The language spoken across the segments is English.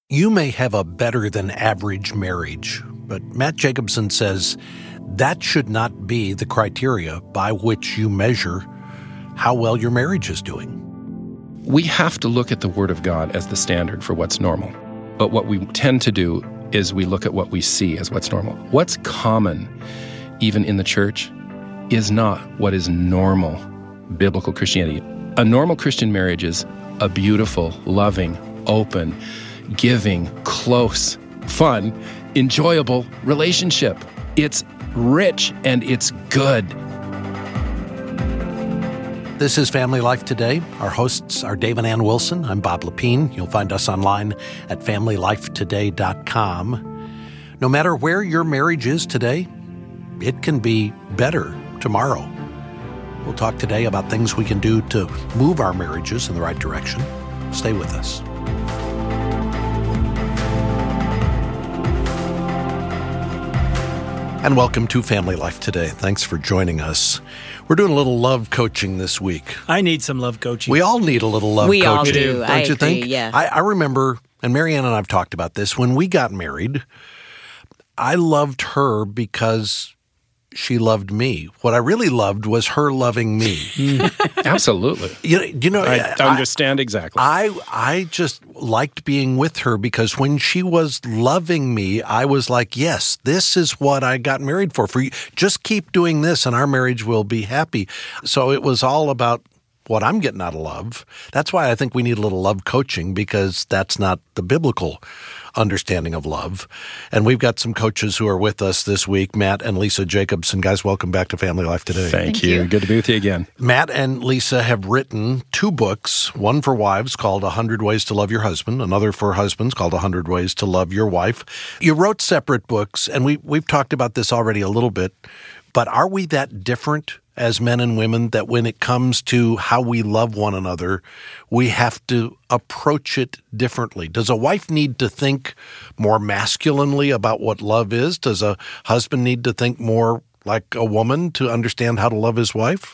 You may have a better than average marriage, but Matt Jacobson says that should not be the criteria by which you measure how well your marriage is doing. We have to look at the Word of God as the standard for what's normal. But what we tend to do is we look at what we see as what's normal. What's common, even in the church, is not what is normal biblical Christianity. A normal Christian marriage is a beautiful, loving, open, giving, close, fun, enjoyable relationship. It's rich and it's good. This is Family Life Today. Our hosts are Dave and Ann Wilson. I'm Bob Lepine. You'll find us online at FamilyLifeToday.com. No matter where your marriage is today, it can be better tomorrow. We'll talk today about things we can do to move our marriages in the right direction. Stay with us. And welcome to Family Life Today. Thanks for joining us. We're doing a little love coaching this week. I need some love coaching. We all need a little love coaching. We all do. Don't you think? Yeah. I remember, and Marianne and I have talked about this, when we got married, I loved her because she loved me. What I really loved was her loving me. Absolutely. You know, I understand exactly. I just liked being with her because when she was loving me, I was like, yes, this is what I got married for. For you, just keep doing this and our marriage will be happy. So it was all about what I'm getting out of love. That's why I think we need a little love coaching, because that's not the biblical understanding of love. And we've got some coaches who are with us this week, Matt and Lisa Jacobson. Guys, welcome back to Family Life Today. Thank you. Good to be with you again. Matt and Lisa have written 2 books, one for wives called 100 Ways to Love Your Husband, another for husbands called 100 Ways to Love Your Wife. You wrote separate books, and we've talked about this already a little bit, but are we that different as men and women that when it comes to how we love one another, we have to approach it differently? Does a wife need to think more masculinely about what love is? Does a husband need to think more like a woman to understand how to love his wife?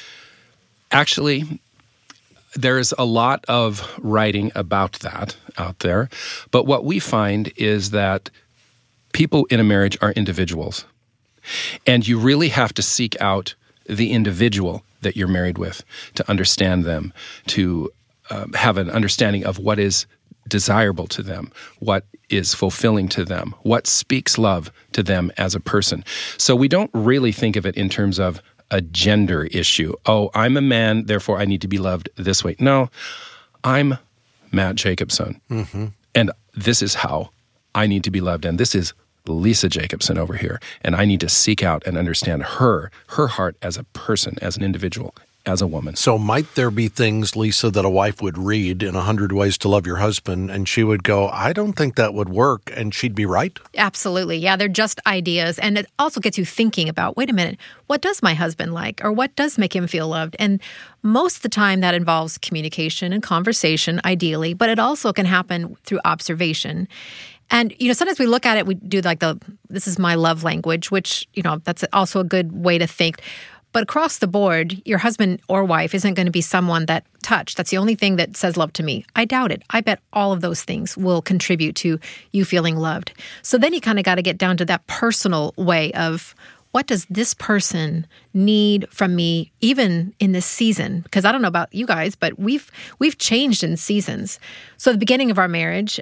Actually, there's a lot of writing about that out there. But what we find is that people in a marriage are individuals. And you really have to seek out the individual that you're married with to understand them, to have an understanding of what is desirable to them, what is fulfilling to them, what speaks love to them as a person. So we don't really think of it in terms of a gender issue. Oh, I'm a man, therefore I need to be loved this way. No, I'm Matt Jacobson, and this is how I need to be loved, and this is Lisa Jacobson over here, and I need to seek out and understand her heart as a person, as an individual, as a woman. So might there be things, Lisa, that a wife would read in 100 Ways to Love Your Husband, and she would go, I don't think that would work, and she'd be right? Absolutely. Yeah, they're just ideas, and it also gets you thinking about, wait a minute, what does my husband like, or what does make him feel loved? And most of the time that involves communication and conversation, ideally, but it also can happen through observation. And, sometimes we look at it, we do like this is my love language, which, that's also a good way to think. But across the board, your husband or wife isn't going to be someone that that's the only thing that says love to me. I doubt it. I bet all of those things will contribute to you feeling loved. So then you kind of got to get down to that personal way of, what does this person need from me, even in this season? Because I don't know about you guys, but we've changed in seasons. So at the beginning of our marriage,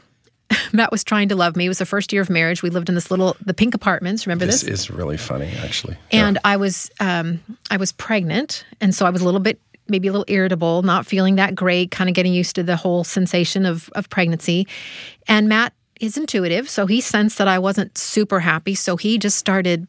Matt was trying to love me. It was the first year of marriage. We lived in the pink apartments. Remember this? This is really funny, actually. And yeah. I was pregnant, and so I was maybe a little irritable, not feeling that great, kind of getting used to the whole sensation of pregnancy. And Matt is intuitive, so he sensed that I wasn't super happy. So he just started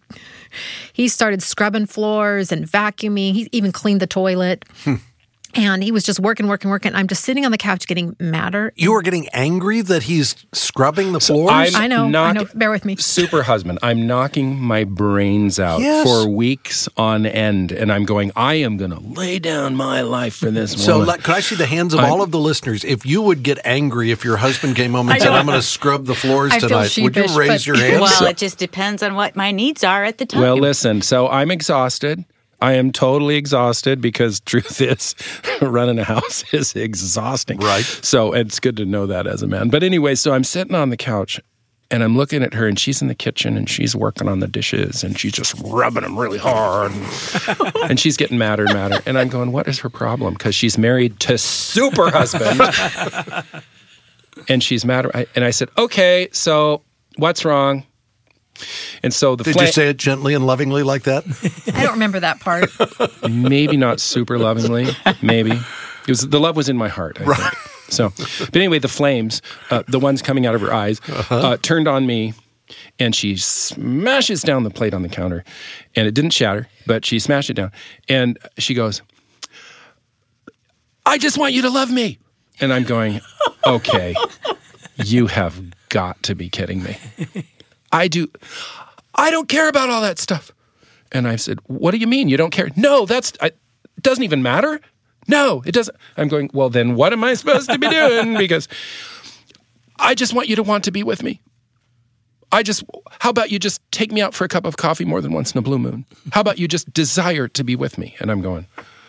scrubbing floors and vacuuming. He even cleaned the toilet. And he was just working. I'm just sitting on the couch getting madder. You were getting angry that he's scrubbing the floors? I know. Bear with me. Super husband. I'm knocking my brains out for weeks on end. And I'm going, I am going to lay down my life for this woman. So could I see the hands of all of the listeners? If you would get angry if your husband came home and said, I'm going to scrub the floors tonight, would you raise your hand? Well, it just depends on what my needs are at the time. Well, listen, so I'm exhausted. I am totally exhausted because truth is running a house is exhausting. Right. So it's good to know that as a man. But anyway, so I'm sitting on the couch and I'm looking at her and she's in the kitchen and she's working on the dishes and she's just rubbing them really hard. And she's getting madder and madder. And I'm going, what is her problem? Because she's married to super husband. And she's mad. And I said, okay, so what's wrong? And so Did you say it gently and lovingly like that? I don't remember that part. Maybe not super lovingly. Maybe the love was in my heart. I think. So, but anyway, the flames, the ones coming out of her eyes, turned on me, and she smashes down the plate on the counter, and it didn't shatter, but she smashed it down, and she goes, "I just want you to love me," and I'm going, "Okay, you have got to be kidding me." I don't care about all that stuff. And I said, what do you mean you don't care? No, it doesn't even matter. No, it doesn't. I'm going, well, then what am I supposed to be doing? Because I just want you to want to be with me. How about you just take me out for a cup of coffee more than once in a blue moon? How about you just desire to be with me? And I'm going,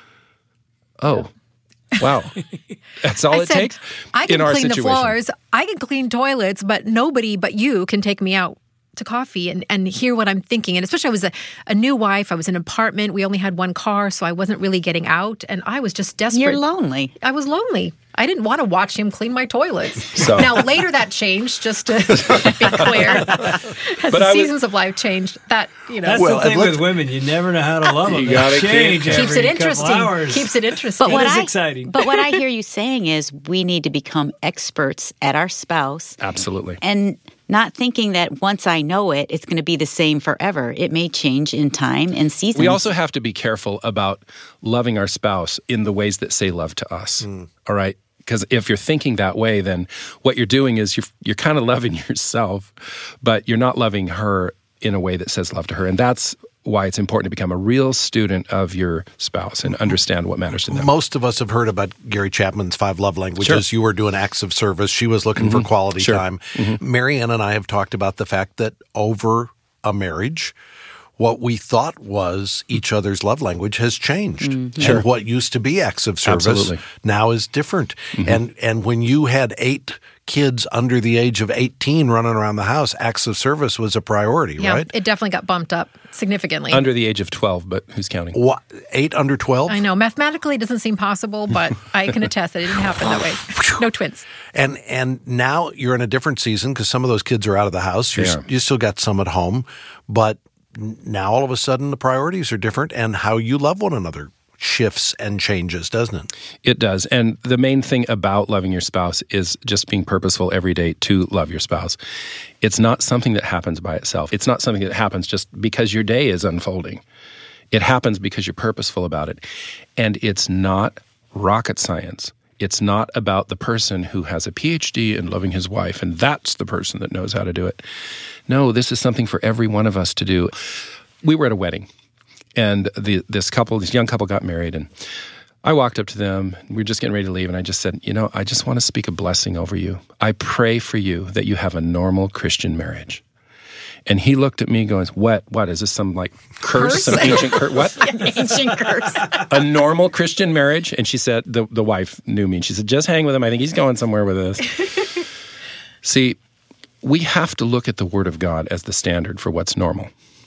oh, wow. That's all it takes I can in our clean situation. the floors. I can clean toilets, but nobody but you can take me out to coffee and hear what I'm thinking. And especially I was a new wife. I was in an apartment. We only had one car, so I wasn't really getting out. And I was just desperate. You're lonely. I was lonely. I didn't want to watch him clean my toilets. Now, later that changed, just to be clear. As the seasons of life changed, That's the thing with women. You never know how to love them. You gotta change keeps it interesting. Hours. Keeps it interesting. But it is exciting. But what I hear you saying is we need to become experts at our spouse. Absolutely. And not thinking that once I know it, it's going to be the same forever. It may change in time and seasons. We also have to be careful about loving our spouse in the ways that say love to us. All right? Because if you're thinking that way, then what you're doing is you're kind of loving yourself, but you're not loving her in a way that says love to her. And that's why it's important to become a real student of your spouse and understand what matters to them. Most of us have heard about Gary Chapman's 5 love languages. Sure. You were doing acts of service. She was looking for quality time. Marianne and I have talked about the fact that over a marriage, what we thought was each other's love language has changed. And what used to be acts of service now is different. And when you had 8 kids under the age of 18 running around the house, acts of service was a priority, right? It definitely got bumped up significantly. Under the age of 12, but who's counting? What, 8 under 12? I know. Mathematically, it doesn't seem possible, but I can attest that it didn't happen that way. No twins. And now you're in a different season because some of those kids are out of the house. You still got some at home, but now all of a sudden the priorities are different and how you love one another shifts and changes, doesn't it? It does. And the main thing about loving your spouse is just being purposeful every day to love your spouse. It's not something that happens by itself. It's not something that happens just because your day is unfolding. It happens because you're purposeful about it. And it's not rocket science. It's not about the person who has a PhD in loving his wife, and that's the person that knows how to do it. No, this is something for every one of us to do. We were at a wedding, and this young couple got married, and I walked up to them. We were just getting ready to leave, and I just said, I just want to speak a blessing over you. I pray for you that you have a normal Christian marriage. And he looked at me going, what? Is this some curse? Some ancient curse? What? Ancient curse. A normal Christian marriage? And she said, the wife knew me, and she said, just hang with him. I think he's going somewhere with this. See, we have to look at the Word of God as the standard for what's normal.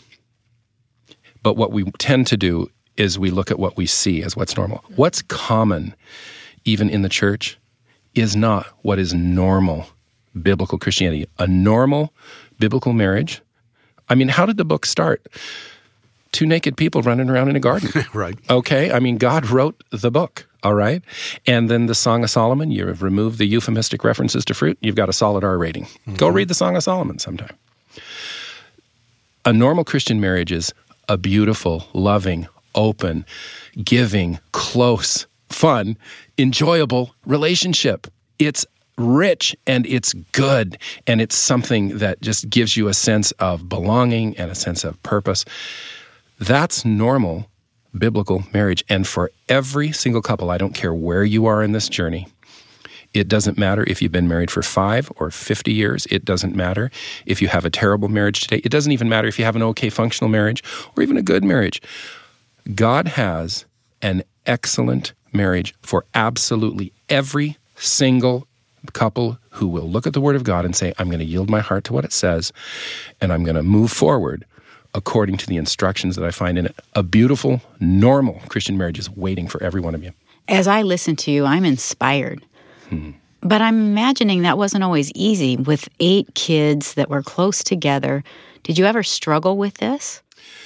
But what we tend to do is we look at what we see as what's normal. What's common, even in the church, is not what is normal biblical Christianity. A normal biblical marriage. I mean, how did the book start? 2 naked people running around in a garden. Right. Okay? I mean, God wrote the book, all right? And then the Song of Solomon, you have removed the euphemistic references to fruit, you've got a solid R rating. Go read the Song of Solomon sometime. A normal Christian marriage is a beautiful, loving, open, giving, close, fun, enjoyable relationship. It's rich and it's good, and it's something that just gives you a sense of belonging and a sense of purpose. That's normal biblical marriage. And for every single couple, I don't care where you are in this journey, it doesn't matter if you've been married for 5 or 50 years. It doesn't matter if you have a terrible marriage today. It doesn't even matter if you have an okay functional marriage or even a good marriage. God has an excellent marriage for absolutely every single couple who will look at the Word of God and say, I'm going to yield my heart to what it says, and I'm going to move forward according to the instructions that I find in it. A beautiful, normal Christian marriage is waiting for every one of you. As I listen to you, I'm inspired. But I'm imagining that wasn't always easy with 8 kids that were close together. Did you ever struggle with this?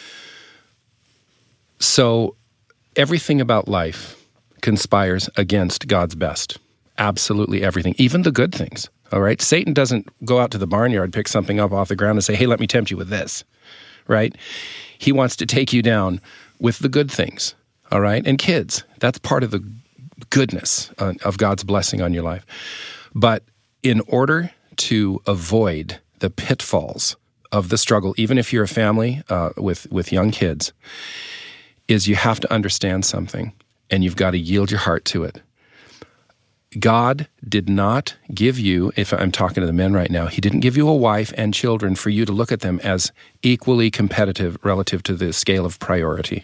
So everything about life conspires against God's best. Absolutely everything, even the good things, all right? Satan doesn't go out to the barnyard, pick something up off the ground and say, hey, let me tempt you with this, right? He wants to take you down with the good things, all right? And kids, that's part of the goodness of God's blessing on your life. But in order to avoid the pitfalls of the struggle, even if you're a family with young kids, is you have to understand something, and you've got to yield your heart to it. God did not give you, if I'm talking to the men right now, He didn't give you a wife and children for you to look at them as equally competitive relative to the scale of priority.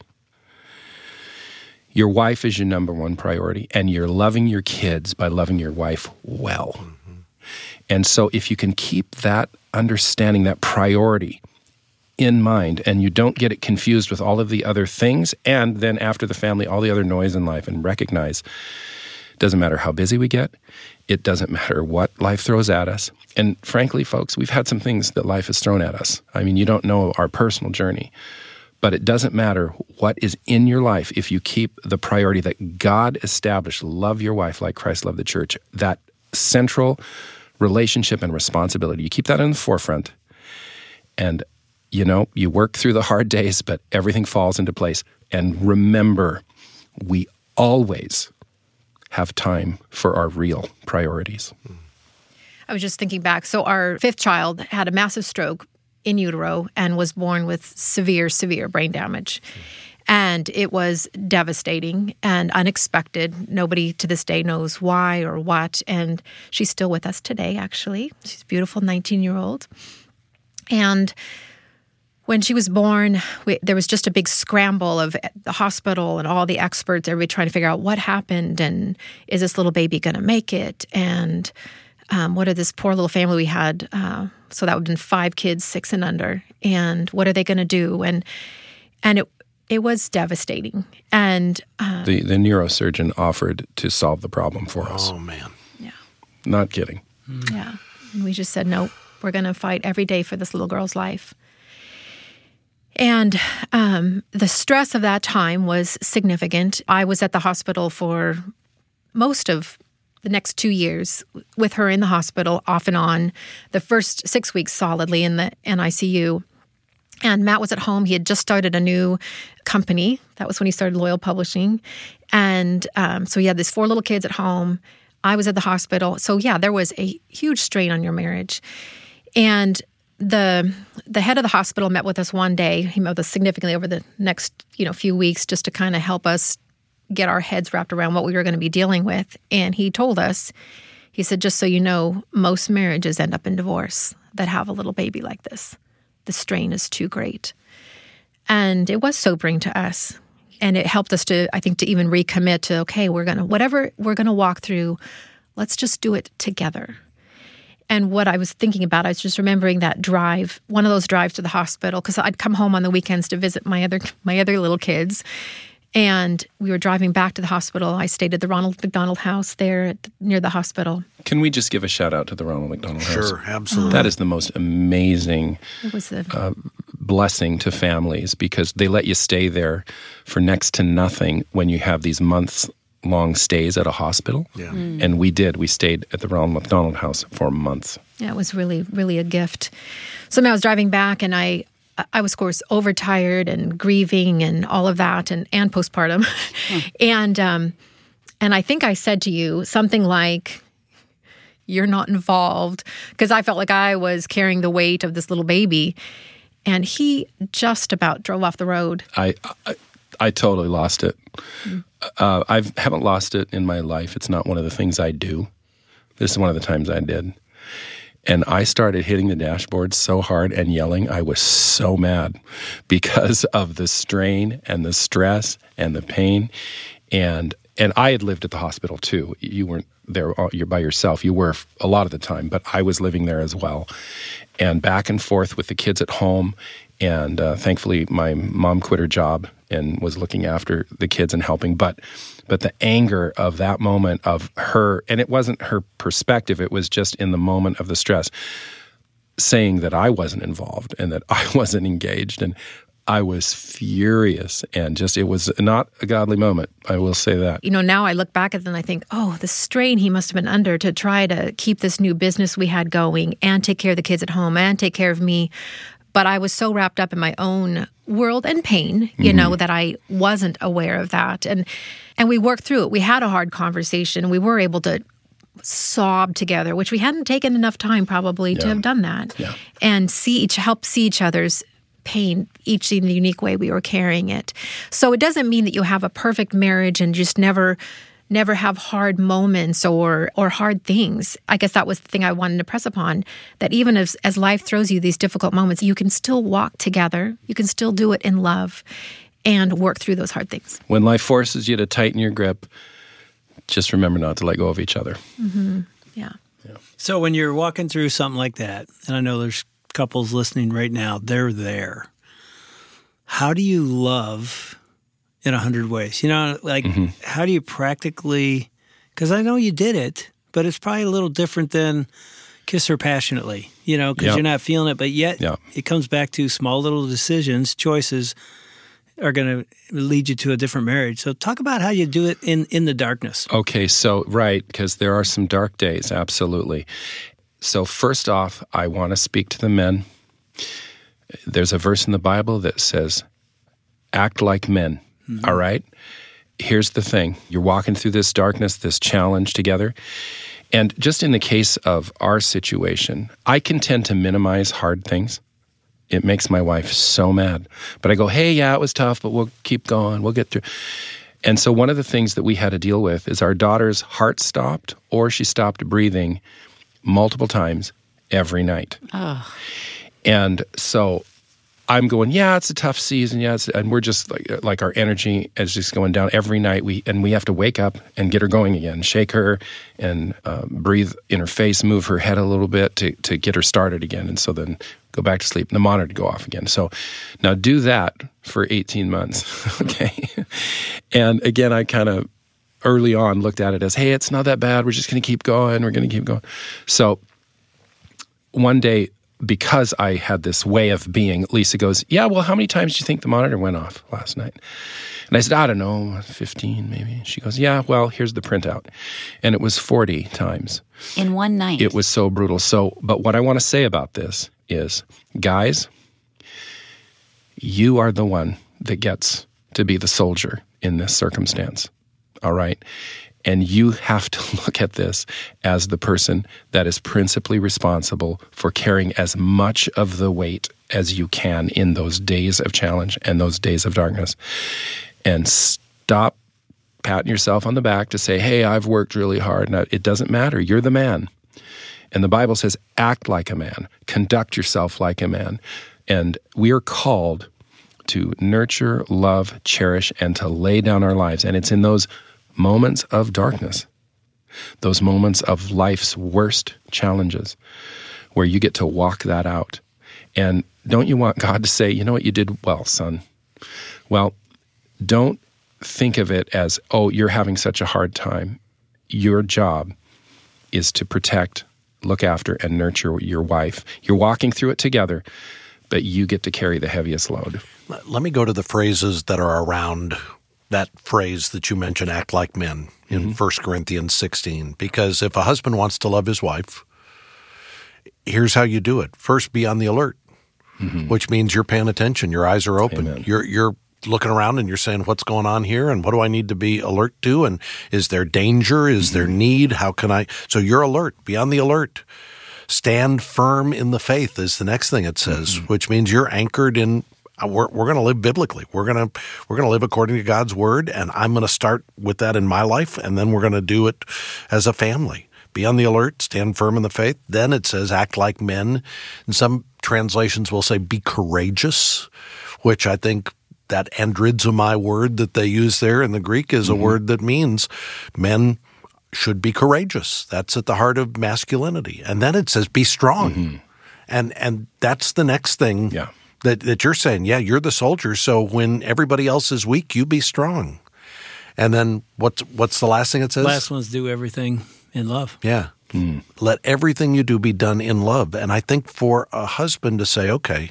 Your wife is your number one priority, and you're loving your kids by loving your wife well. Mm-hmm. And so if you can keep that understanding, that priority in mind, and you don't get it confused with all of the other things, and then after the family, all the other noise in life, and recognize it doesn't matter how busy we get, it doesn't matter what life throws at us. And frankly, folks, we've had some things that life has thrown at us. I mean, you don't know our personal journey, but it doesn't matter what is in your life if you keep the priority that God established, love your wife like Christ loved the church, that central relationship and responsibility. You keep that in the forefront, and you work through the hard days, but everything falls into place. And remember, we always have time for our real priorities. I was just thinking back. So our 5th child had a massive stroke in utero and was born with severe, severe brain damage. And it was devastating and unexpected. Nobody to this day knows why or what. And she's still with us today, actually. She's a beautiful 19-year-old. And when she was born, there was just a big scramble of the hospital and all the experts, everybody trying to figure out what happened and is this little baby going to make it? And what are this poor little family we had? So that would have been 5 kids, 6 and under. And what are they going to do? And it was devastating. And the neurosurgeon offered to solve the problem for us. Oh, man. Yeah. Not kidding. Yeah. And we just said, no, we're going to fight every day for this little girl's life. And the stress of that time was significant. I was at the hospital for most of the next 2 years with her in the hospital, off and on, the first 6 weeks solidly in the NICU. And Matt was at home. He had just started a new company. That was when he started Loyal Publishing. And so he had these 4 little kids at home. I was at the hospital. So yeah, there was a huge strain on your marriage. And the head of the hospital met with us one day. He met with us significantly over the next few weeks just to kind of help us get our heads wrapped around what we were going to be dealing with. And he told us, he said, just so you know, most marriages end up in divorce that have a little baby like this. The strain is too great. And it was sobering to us. And it helped us to, I think, to even recommit to, okay, whatever we're going to walk through, let's just do it together. And what I was thinking about, I was just remembering that drive, one of those drives to the hospital, because I'd come home on the weekends to visit my other little kids. And we were driving back to the hospital. I stayed at the Ronald McDonald House there near the hospital. Can we just give a shout out to the Ronald McDonald House? Sure, absolutely. That is the most amazing blessing to families, because they let you stay there for next to nothing when you have these months-long stays at a hospital. Yeah. And we did. We stayed at the Ronald McDonald House for months. Yeah, it was really, really a gift. So I was driving back, and I was, of course, overtired and grieving and all of that, and postpartum. And I think I said to you something like, you're not involved, because I felt like I was carrying the weight of this little baby. And he just about drove off the road. I totally lost it. I haven't lost it in my life. It's not one of the things I do. This is one of the times I did. And I started hitting the dashboard so hard and yelling. I was so mad because of the strain and the stress and the pain. And I had lived at the hospital too. You weren't there, you're by yourself. You were a lot of the time, but I was living there as well. And back and forth with the kids at home. And thankfully, my mom quit her job and was looking after the kids and helping. But the anger of that moment of her, and it wasn't her perspective, it was just in the moment of the stress, saying that I wasn't involved and that I wasn't engaged. And I was furious, and just, it was not a godly moment. I will say that. Now I look back at it and I think, oh, the strain he must have been under to try to keep this new business we had going and take care of the kids at home and take care of me. But I was so wrapped up in my own world and pain, that I wasn't aware of that. And we worked through it. We had a hard conversation. We were able to sob together, which we hadn't taken enough time probably to have done that. Yeah. And help see each other's pain, each in the unique way we were carrying it. So it doesn't mean that you have a perfect marriage and just never have hard moments or hard things. I guess that was the thing I wanted to press upon, that even as life throws you these difficult moments, you can still walk together. You can still do it in love and work through those hard things. When life forces you to tighten your grip, just remember not to let go of each other. Mm-hmm. Yeah. So when you're walking through something like that, and I know there's couples listening right now, they're there. How do you love in 100 ways? How do you practically, because I know you did it, but it's probably a little different than kiss her passionately, because you're not feeling it, but yet it comes back to small little decisions, choices are going to lead you to a different marriage. So talk about how you do it in the darkness. Okay, so right, because there are some dark days, absolutely. So first off, I want to speak to the men. There's a verse in the Bible that says, act like men. Mm-hmm. All right? Here's the thing. You're walking through this darkness, this challenge together. And just in the case of our situation, I can tend to minimize hard things. It makes my wife so mad. But I go, hey, yeah, it was tough, but we'll keep going. We'll get through. And so one of the things that we had to deal with is our daughter's heart stopped, or she stopped breathing multiple times every night. Oh. And so I'm going, yeah, it's a tough season, and we're just like our energy is just going down every night. We have to wake up and get her going again, shake her and breathe in her face, move her head a little bit to get her started again, and so then go back to sleep and the monitor to go off again. So now do that for 18 months, okay? And again, I kind of early on looked at it as, hey, it's not that bad. We're just going to keep going. We're going to keep going. So one day, because I had this way of being, Lisa goes, yeah, well, how many times do you think the monitor went off last night? And I said, I don't know, 15 maybe. She goes, yeah, well, here's the printout. And it was 40 times. In one night. It was so brutal. So, but what I want to say about this is, guys, you are the one that gets to be the soldier in this circumstance, all right? And you have to look at this as the person that is principally responsible for carrying as much of the weight as you can in those days of challenge and those days of darkness. And stop patting yourself on the back to say, hey, I've worked really hard. Now, it doesn't matter. You're the man. And the Bible says, act like a man. Conduct yourself like a man. And we are called to nurture, love, cherish, and to lay down our lives. And it's in those moments of darkness, those moments of life's worst challenges, where you get to walk that out. And don't you want God to say, you know what, you did well, son? Well, don't think of it as, oh, you're having such a hard time. Your job is to protect, look after, and nurture your wife. You're walking through it together, but you get to carry the heaviest load. Let me go to the phrases that are around that phrase that you mentioned, act like men, in 1 Corinthians 16. Because if a husband wants to love his wife, here's how you do it. First, be on the alert, which means you're paying attention. Your eyes are open. Amen. You're looking around and you're saying, what's going on here? And what do I need to be alert to? And is there danger? Is there need? How can I? So you're alert. Be on the alert. Stand firm in the faith is the next thing it says, which means you're anchored in. We're going to live biblically. We're going to live according to God's word, and I'm going to start with that in my life, and then we're going to do it as a family. be on the alert, stand firm in the faith. Then it says act like men. And some translations will say be courageous, which I think that andrizomai word that they use there in the Greek is a word that means men should be courageous. That's at the heart of masculinity. And then it says be strong. And that's the next thing that you're saying. Yeah, you're the soldier, so when everybody else is weak, you be strong. And then what's the last thing it says? Last one's do everything in love. Yeah. Let everything you do be done in love. And I think for a husband to say, okay,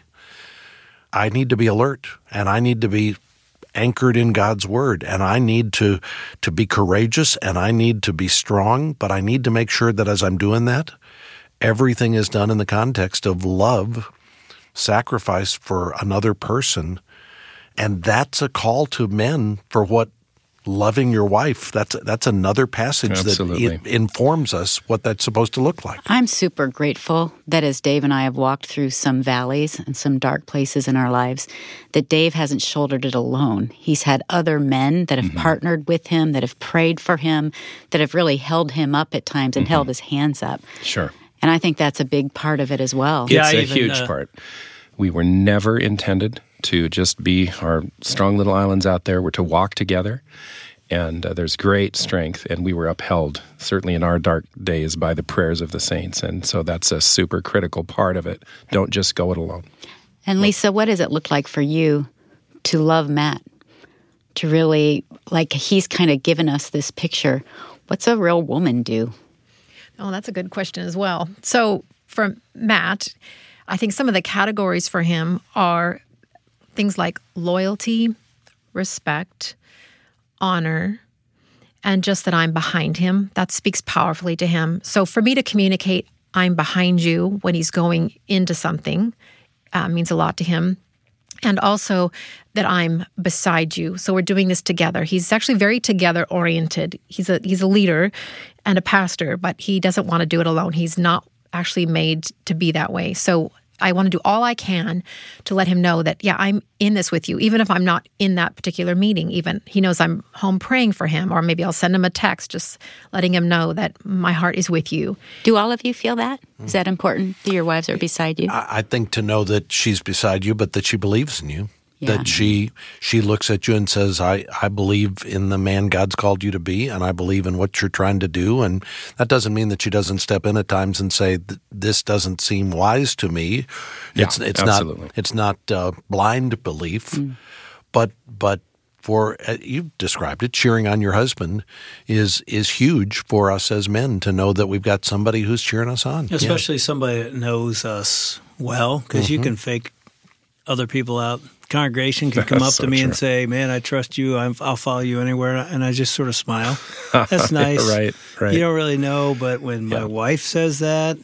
I need to be alert, and I need to be anchored in God's word, and I need to be courageous, and I need to be strong, but I need to make sure that as I'm doing that, everything is done in the context of love, sacrifice for another person. And that's a call to men for what loving your wife, that's another passage that it informs us what that's supposed to look like. I'm super grateful that as Dave and I have walked through some valleys and some dark places in our lives, that Dave hasn't shouldered it alone. He's had other men that have partnered with him, that have prayed for him, that have really held him up at times and held his hands up. Sure. And I think that's a big part of it as well. It's a huge part. We were never intended to just be our strong little islands out there. We're to walk together, and there's great strength, and we were upheld, certainly in our dark days, by the prayers of the saints, and so that's a super critical part of it. Don't just go it alone. And Lisa, what does it look like for you to love Matt? To really, like, he's kind of given us this picture. What's a real woman do? Oh, that's a good question as well. So for Matt, I think some of the categories for him are things like loyalty, respect, honor, and just that I'm behind him. That speaks powerfully to him. So for me to communicate, I'm behind you when he's going into something means a lot to him. And also that I'm beside you. So we're doing this together. He's actually very together-oriented. He's a leader and a pastor, but he doesn't want to do it alone. He's not actually made to be that way. So I want to do all I can to let him know that, yeah, I'm in this with you, even if I'm not in that particular meeting. Even he knows I'm home praying for him, or maybe I'll send him a text just letting him know that my heart is with you. Do all of you feel that? Is that important that your wives are beside you? I think to know that she's beside you, but that she believes in you. Yeah. That she looks at you and says, I believe in the man God's called you to be, and I believe in what you're trying to do. And that doesn't mean that she doesn't step in at times and say, this doesn't seem wise to me. Yeah, it's absolutely. not blind belief, but for you've described it, cheering on your husband is huge for us as men to know that we've got somebody who's cheering us on. Especially somebody that knows us well, because you can fake other people out. Congregation can come up to me and say, man, I trust you. I'll follow you anywhere. And I just sort of smile. That's nice. Right. You don't really know, but when my wife says that,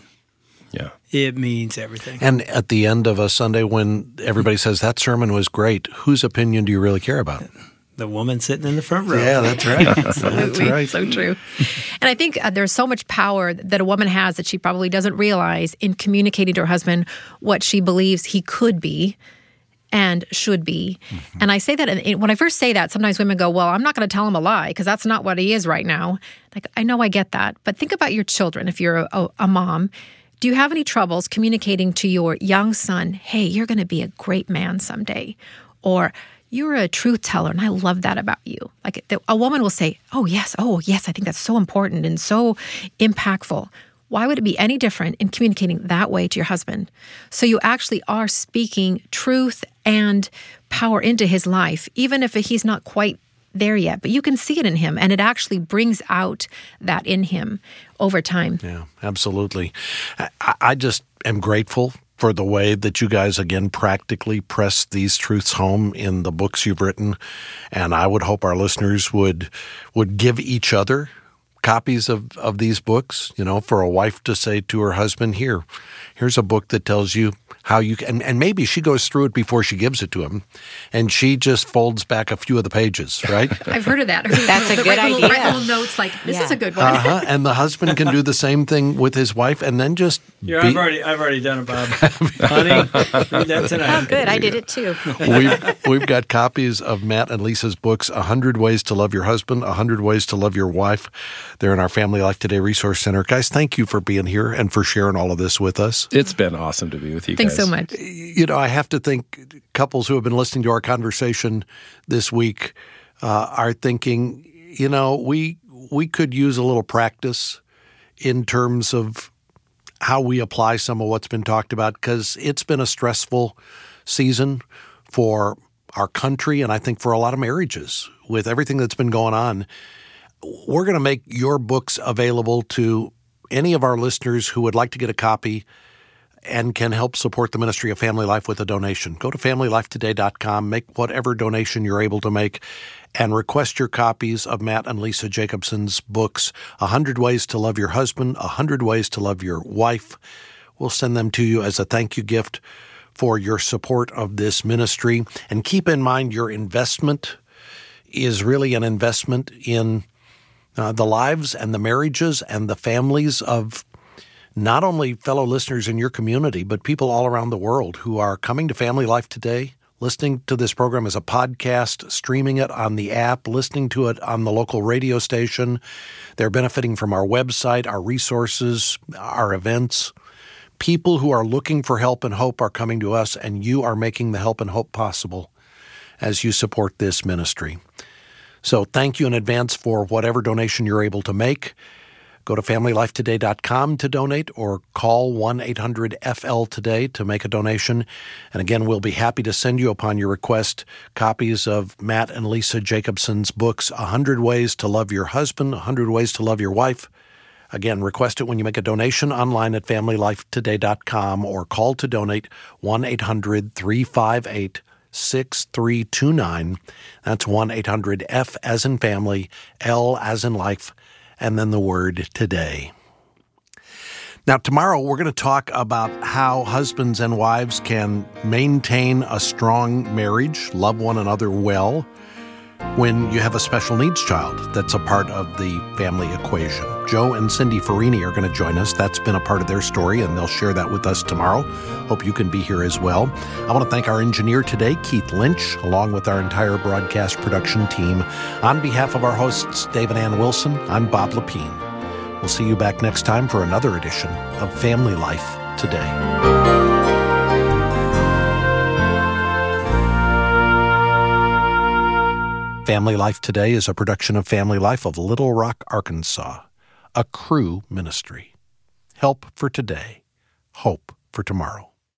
it means everything. And at the end of a Sunday when everybody says, that sermon was great, whose opinion do you really care about? The woman sitting in the front row. Yeah, that's right. Absolutely. That's right. So true. And I think there's so much power that a woman has that she probably doesn't realize in communicating to her husband what she believes he could be and should be. And I say that, and when I first say that, sometimes women go, well, I'm not going to tell him a lie because that's not what he is right now. Like, I know I get that. But think about your children. If you're a mom, do you have any troubles communicating to your young son, hey, you're going to be a great man someday? Or you're a truth teller, and I love that about you. Like a woman will say, oh, yes, I think that's so important and so impactful. Why would it be any different in communicating that way to your husband? So you actually are speaking truth and power into his life, even if he's not quite there yet. But you can see it in him, and it actually brings out that in him over time. Yeah, absolutely. I just am grateful for the way that you guys, again, practically press these truths home in the books you've written. And I would hope our listeners would give each other copies of these books, for a wife to say to her husband, here's a book that tells you how you can, and maybe she goes through it before she gives it to him, and she just folds back a few of the pages, right? I've heard of that. That's a good idea. Write little notes like, this is a good one. And the husband can do the same thing with his wife, and then just I've already done it, Bob. Honey, read that tonight. Oh, good. I did it too. We've got copies of Matt and Lisa's books, 100 Ways to Love Your Husband, 100 Ways to Love Your Wife. They're in our Family Life Today Resource Center. Guys, thank you for being here and for sharing all of this with us. It's been awesome to be with you guys. Thanks so much. You know, I have to think couples who have been listening to our conversation this week are thinking, you know, we could use a little practice in terms of how we apply some of what's been talked about, because it's been a stressful season for our country and I think for a lot of marriages with everything that's been going on. We're going to make your books available to any of our listeners who would like to get a copy and can help support the ministry of Family Life with a donation. Go to FamilyLifeToday.com, make whatever donation you're able to make, and request your copies of Matt and Lisa Jacobson's books, 100 Ways to Love Your Husband, 100 Ways to Love Your Wife. We'll send them to you as a thank you gift for your support of this ministry. And keep in mind, your investment is really an investment in the lives and the marriages and the families of not only fellow listeners in your community, but people all around the world who are coming to Family Life Today, listening to this program as a podcast, streaming it on the app, listening to it on the local radio station. They're benefiting from our website, our resources, our events. People who are looking for help and hope are coming to us, and you are making the help and hope possible as you support this ministry. So thank you in advance for whatever donation you're able to make. Go to FamilyLifeToday.com to donate or call 1-800-FL-TODAY to make a donation. And again, we'll be happy to send you, upon your request, copies of Matt and Lisa Jacobson's books, 100 Ways to Love Your Husband, 100 Ways to Love Your Wife. Again, request it when you make a donation online at FamilyLifeToday.com or call to donate 1-800-358-6329. That's 1-800-F as in family, L as in life, and then the word today. Now, tomorrow we're going to talk about how husbands and wives can maintain a strong marriage, love one another well, when you have a special needs child that's a part of the family equation. Joe and Cindy Farini are going to join us. That's been a part of their story, and they'll share that with us tomorrow. Hope you can be here as well. I want to thank our engineer today, Keith Lynch, along with our entire broadcast production team. On behalf of our hosts, Dave and Ann Wilson, I'm Bob Lepine. We'll see you back next time for another edition of Family Life Today. Family Life Today is a production of Family Life of Little Rock, Arkansas, a Cru ministry. Help for today, hope for tomorrow.